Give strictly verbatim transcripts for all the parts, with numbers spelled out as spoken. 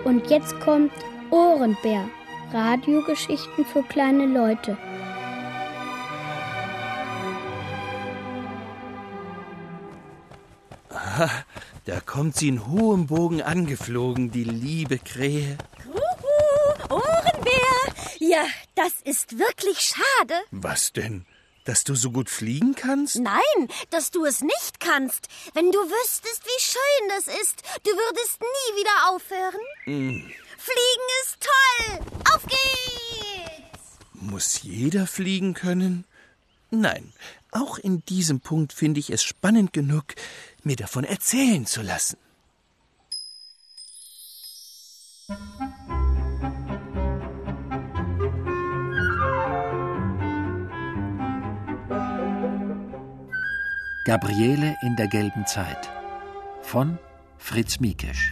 Und jetzt kommt Ohrenbär. Radiogeschichten für kleine Leute. Aha, da kommt sie in hohem Bogen angeflogen, die liebe Krähe. Juhu, Ohrenbär! Ja, das ist wirklich schade. Was denn? Dass du so gut fliegen kannst? Nein, dass du es nicht kannst. Wenn du wüsstest, wie schön das ist, du würdest nie wieder aufhören. Mm. Fliegen ist toll. Auf geht's! Muss jeder fliegen können? Nein, auch in diesem Punkt finde ich es spannend genug, mir davon erzählen zu lassen. Gabriele in der gelben Zeit von Fritz Miekesch.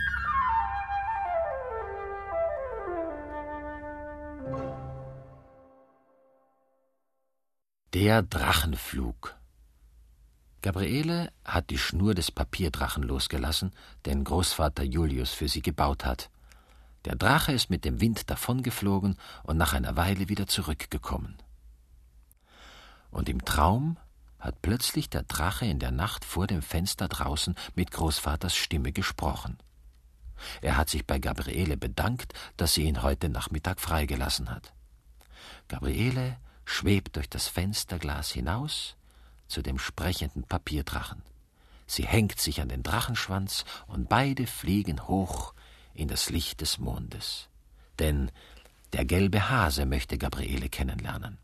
Der Drachenflug. Gabriele hat die Schnur des Papierdrachen losgelassen, den Großvater Julius für sie gebaut hat. Der Drache ist mit dem Wind davongeflogen und nach einer Weile wieder zurückgekommen. Und im Traum hat plötzlich der Drache in der Nacht vor dem Fenster draußen mit Großvaters Stimme gesprochen. Er hat sich bei Gabriele bedankt, dass sie ihn heute Nachmittag freigelassen hat. Gabriele schwebt durch das Fensterglas hinaus zu dem sprechenden Papierdrachen. Sie hängt sich an den Drachenschwanz und beide fliegen hoch in das Licht des Mondes. Denn der gelbe Hase möchte Gabriele kennenlernen.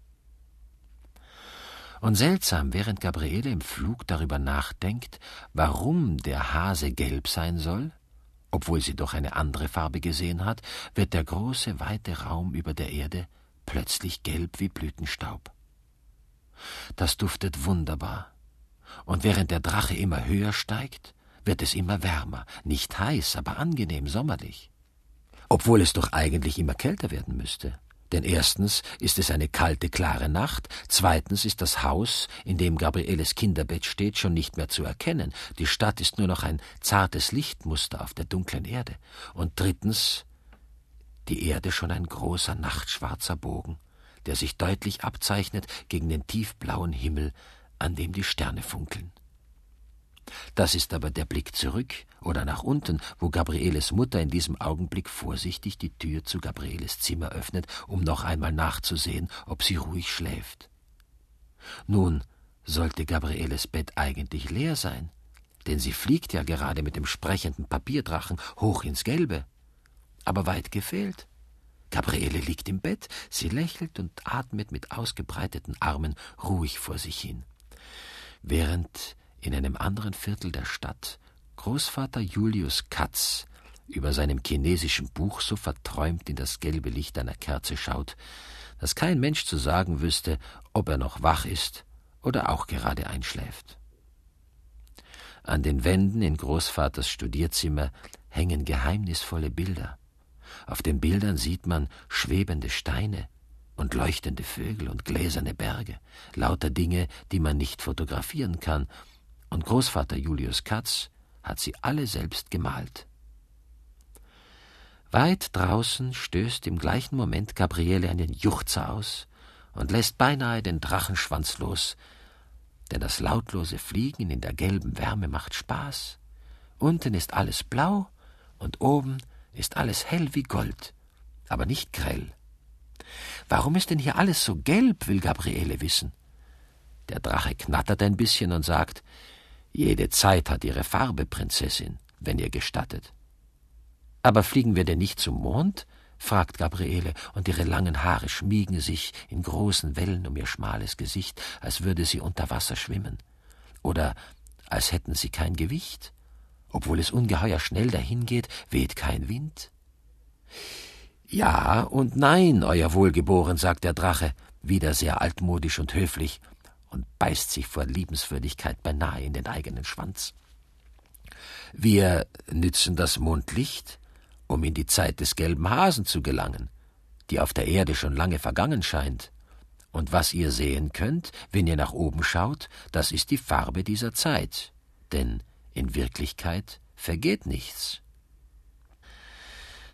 Und seltsam, während Gabriele im Flug darüber nachdenkt, warum der Hase gelb sein soll, obwohl sie doch eine andere Farbe gesehen hat, wird der große, weite Raum über der Erde plötzlich gelb wie Blütenstaub. Das duftet wunderbar. Und während der Drache immer höher steigt, wird es immer wärmer, nicht heiß, aber angenehm sommerlich. Obwohl es doch eigentlich immer kälter werden müsste. Denn erstens ist es eine kalte, klare Nacht, zweitens ist das Haus, in dem Gabrieles Kinderbett steht, schon nicht mehr zu erkennen. Die Stadt ist nur noch ein zartes Lichtmuster auf der dunklen Erde. Und drittens die Erde schon ein großer, nachtschwarzer Bogen, der sich deutlich abzeichnet gegen den tiefblauen Himmel, an dem die Sterne funkeln. Das ist aber der Blick zurück oder nach unten, wo Gabrieles Mutter in diesem Augenblick vorsichtig die Tür zu Gabrieles Zimmer öffnet, um noch einmal nachzusehen, ob sie ruhig schläft. Nun sollte Gabrieles Bett eigentlich leer sein, denn sie fliegt ja gerade mit dem sprechenden Papierdrachen hoch ins Gelbe. Aber weit gefehlt. Gabriele liegt im Bett, sie lächelt und atmet mit ausgebreiteten Armen ruhig vor sich hin. Während in einem anderen Viertel der Stadt Großvater Julius Katz über seinem chinesischen Buch so verträumt in das gelbe Licht einer Kerze schaut, dass kein Mensch zu sagen wüsste, ob er noch wach ist oder auch gerade einschläft. An den Wänden in Großvaters Studierzimmer hängen geheimnisvolle Bilder. Auf den Bildern sieht man schwebende Steine und leuchtende Vögel und gläserne Berge, lauter Dinge, die man nicht fotografieren kann, und Großvater Julius Katz hat sie alle selbst gemalt. Weit draußen stößt im gleichen Moment Gabriele einen Juchzer aus und lässt beinahe den Drachenschwanz los, denn das lautlose Fliegen in der gelben Wärme macht Spaß. Unten ist alles blau und oben ist alles hell wie Gold, aber nicht grell. Warum ist denn hier alles so gelb, will Gabriele wissen. Der Drache knattert ein bisschen und sagt: »Jede Zeit hat ihre Farbe, Prinzessin, wenn ihr gestattet.« »Aber fliegen wir denn nicht zum Mond?« fragt Gabriele, und ihre langen Haare schmiegen sich in großen Wellen um ihr schmales Gesicht, als würde sie unter Wasser schwimmen. Oder als hätten sie kein Gewicht. Obwohl es ungeheuer schnell dahingeht, weht kein Wind. »Ja und nein, Euer Wohlgeboren«, sagt der Drache, wieder sehr altmodisch und höflich, und beißt sich vor Liebenswürdigkeit beinahe in den eigenen Schwanz. »Wir nützen das Mondlicht, um in die Zeit des gelben Hasen zu gelangen, die auf der Erde schon lange vergangen scheint. Und was ihr sehen könnt, wenn ihr nach oben schaut, das ist die Farbe dieser Zeit, denn in Wirklichkeit vergeht nichts.«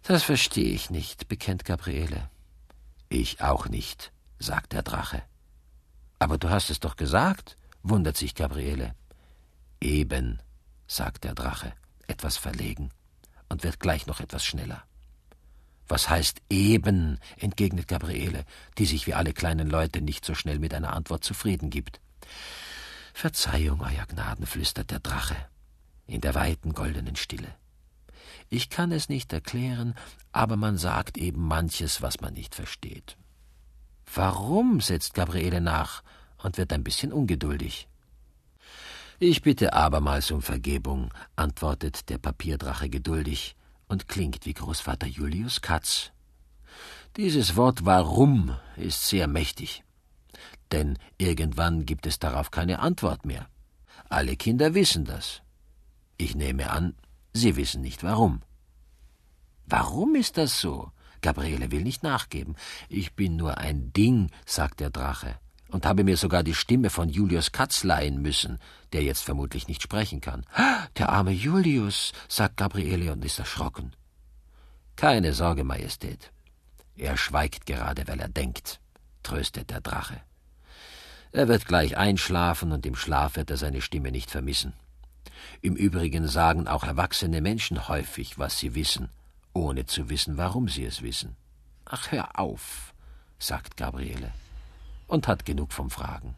Das verstehe ich nicht, bekennt Gabriele. Ich auch nicht, sagt der Drache. Aber du hast es doch gesagt, wundert sich Gabriele. Eben, sagt der Drache, etwas verlegen und wird gleich noch etwas schneller. Was heißt eben, entgegnet Gabriele, die sich wie alle kleinen Leute nicht so schnell mit einer Antwort zufrieden gibt. Verzeihung, Euer Gnaden, flüstert der Drache in der weiten goldenen Stille. Ich kann es nicht erklären, aber man sagt eben manches, was man nicht versteht. Warum, setzt Gabriele nach und wird ein bisschen ungeduldig. Ich bitte abermals um Vergebung, antwortet der Papierdrache geduldig und klingt wie Großvater Julius Katz. Dieses Wort warum ist sehr mächtig, denn irgendwann gibt es darauf keine Antwort mehr. Alle Kinder wissen das. Ich nehme an, sie wissen nicht warum. Warum ist das so? Gabriele will nicht nachgeben. Ich bin nur ein Ding, sagt der Drache, und habe mir sogar die Stimme von Julius Katz leihen müssen, der jetzt vermutlich nicht sprechen kann. Der arme Julius, sagt Gabriele und ist erschrocken. Keine Sorge, Majestät. Er schweigt gerade, weil er denkt, tröstet der Drache. Er wird gleich einschlafen und im Schlaf wird er seine Stimme nicht vermissen. Im Übrigen sagen auch erwachsene Menschen häufig, was sie wissen, ohne zu wissen, warum sie es wissen. Ach, hör auf, sagt Gabriele und hat genug vom Fragen.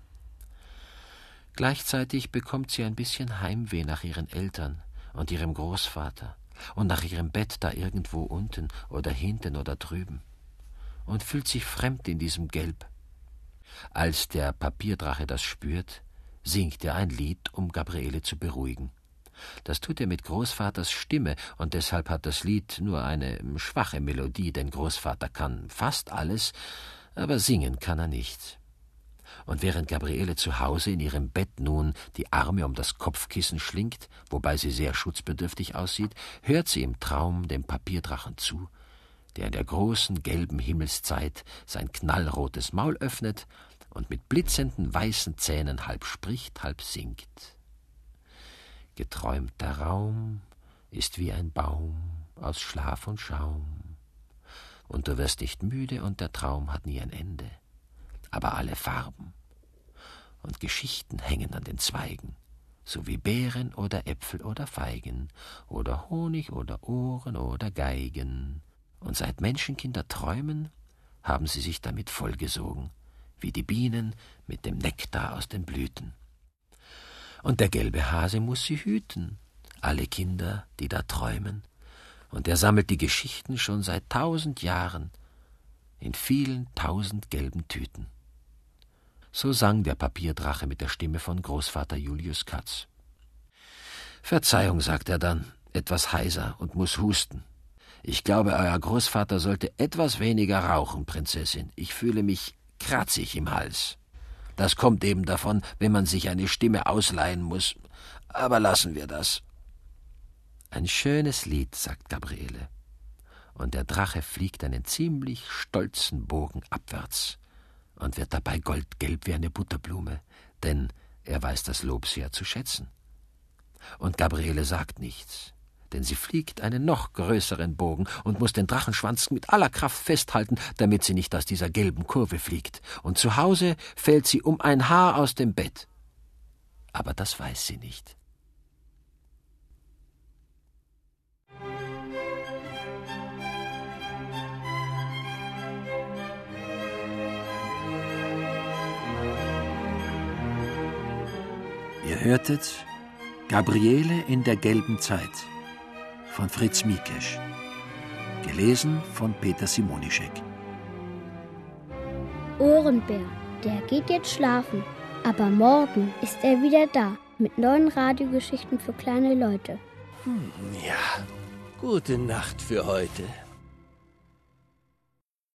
Gleichzeitig bekommt sie ein bisschen Heimweh nach ihren Eltern und ihrem Großvater und nach ihrem Bett da irgendwo unten oder hinten oder drüben und fühlt sich fremd in diesem Gelb. Als der Papierdrache das spürt, singt er ein Lied, um Gabriele zu beruhigen. Das tut er mit Großvaters Stimme, und deshalb hat das Lied nur eine schwache Melodie, denn Großvater kann fast alles, aber singen kann er nicht. Und während Gabriele zu Hause in ihrem Bett nun die Arme um das Kopfkissen schlingt, wobei sie sehr schutzbedürftig aussieht, hört sie im Traum dem Papierdrachen zu, der in der großen gelben Himmelszeit sein knallrotes Maul öffnet und mit blitzenden weißen Zähnen halb spricht, halb singt. Geträumter Raum ist wie ein Baum aus Schlaf und Schaum, und du wirst nicht müde und der Traum hat nie ein Ende, aber alle Farben und Geschichten hängen an den Zweigen, so wie Beeren oder Äpfel oder Feigen oder Honig oder Ohren oder Geigen, und seit Menschenkinder träumen, haben sie sich damit vollgesogen, wie die Bienen mit dem Nektar aus den Blüten. Und der gelbe Hase muss sie hüten, alle Kinder, die da träumen, und er sammelt die Geschichten schon seit tausend Jahren in vielen tausend gelben Tüten. So sang der Papierdrache mit der Stimme von Großvater Julius Katz. Verzeihung, sagt er dann, etwas heiser und muss husten. Ich glaube, euer Großvater sollte etwas weniger rauchen, Prinzessin. Ich fühle mich kratzig im Hals. Das kommt eben davon, wenn man sich eine Stimme ausleihen muss. Aber lassen wir das. Ein schönes Lied, sagt Gabriele. Und der Drache fliegt einen ziemlich stolzen Bogen abwärts und wird dabei goldgelb wie eine Butterblume, denn er weiß das Lob sehr zu schätzen. Und Gabriele sagt nichts, denn sie fliegt einen noch größeren Bogen und muss den Drachenschwanz mit aller Kraft festhalten, damit sie nicht aus dieser gelben Kurve fliegt. Und zu Hause fällt sie um ein Haar aus dem Bett. Aber das weiß sie nicht. Ihr hörtet Gabriele in der gelben Zeit von Fritz Mikesch, gelesen von Peter Simonischek. Ohrenbär, der geht jetzt schlafen, aber morgen ist er wieder da mit neuen Radiogeschichten für kleine Leute. Hm, ja, gute Nacht für heute.